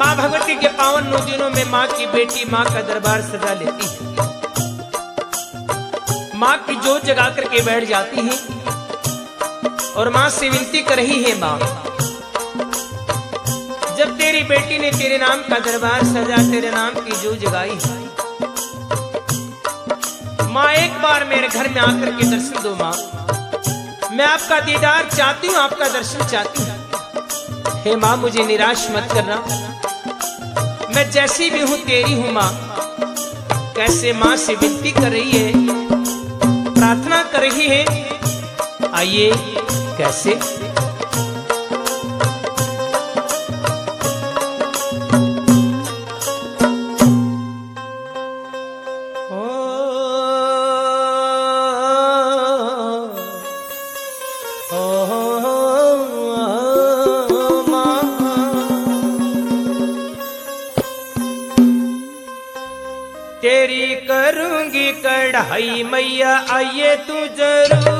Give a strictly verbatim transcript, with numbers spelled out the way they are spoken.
माँ भगवती के पावन नौ दिनों में माँ की बेटी माँ का दरबार सजा लेती है। माँ की जोत जगा करके बैठ जाती है और माँ से विनती कर रही है, माँ जब तेरी बेटी ने तेरे नाम का दरबार सजा, तेरे नाम की जोत जगाई है, माँ एक बार मेरे घर में आकर के दर्शन दो। माँ मैं आपका दीदार चाहती हूँ, आपका दर्शन चाहती हूँ। हे माँ मुझे निराश मत करना, मैं जैसी भी हूँ तेरी हूँ। माँ कैसे माँ से विनती कर रही है, प्रार्थना कर रही है, आइए कैसे। तेरी करूंगी कढ़ाई मैया, आइए तू जरूर।